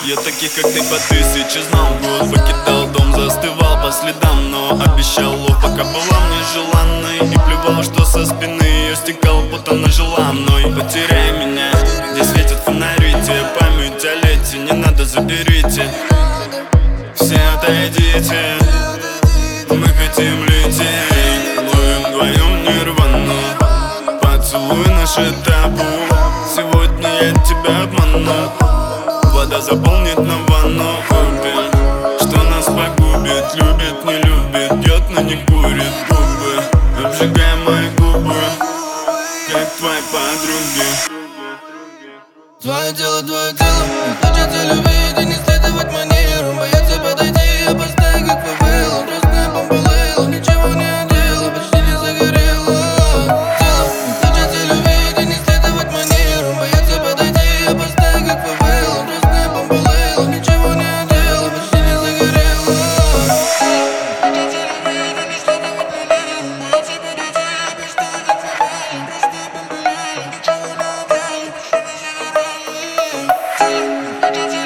Я таких, как ты, по тысяче знал. Год покидал дом, застывал по следам, но обещал лов, пока была мне желанной. И плевал, что со спины ее стекал, будто она жила мной. Потеряй меня, где светят фонари, те память о лете, не надо, заберите. Все отойдите, мы хотим лететь, ловим вдвоем нирвану. Поцелуй наше табу, сегодня я тебя обману. Вода заполнит нам ванну, купим, что нас погубит. Любит, не любит, пьет, но не курит. Губы, обжигай мои губы, как твои подруги. Твое дело, хочется любить и не следовать манерам. Бояться подойти, опоздать, как фавела. Красная бомба лейла, ничего не одела, почти не загорела. Дело, хочется любить и не следовать манерам. Бояться подойти, опоздать, как фавела. Красная бомба лейла, ничего не одела, почти не загорела. Хочется любить и не следовать манерам. Бояться подойти, опоздать, как фавела. Красная бомба лейла, ничего не одела, почти не загорела.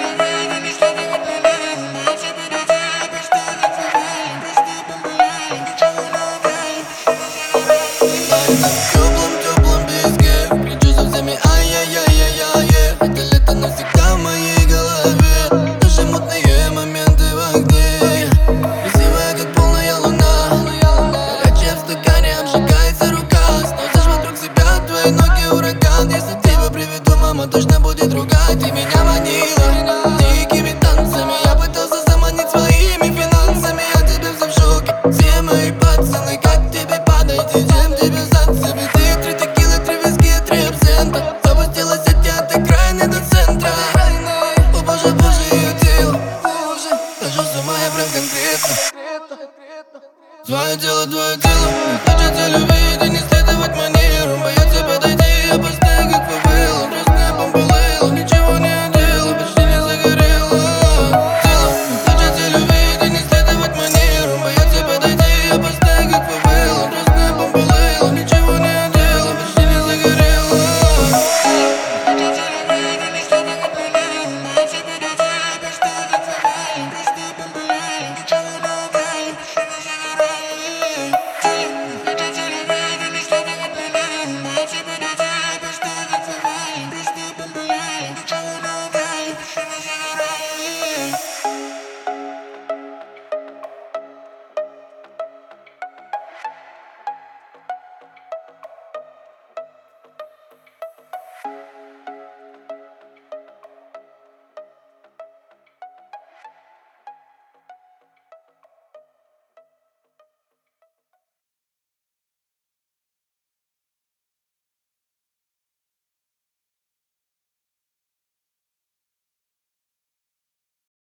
В теплом песке кричу со всеми ай-яй-яй-яй-яй. Это лето навсегда в моей голове. Наши мутные моменты в огне. Красивая, как полная луна. Горячая в стакане, обжигается рука. Сносишь вокруг себя твои ноги ураган. Если тебя приведу, мама точно будет ругать. Ты меня манила дикими танцами. Я пытался заманить своими финансами. Я тебя все в шоке. Все мои пацаны, как тебе подойти? Чем тебе зацепить? Ты 3 текилы, 3 виски, 3 абсента. Запустилась от тебя до крайне до центра. О боже, боже, ее тело. Хожу с ума, я прям конкретно. Твое дело, хочется любить.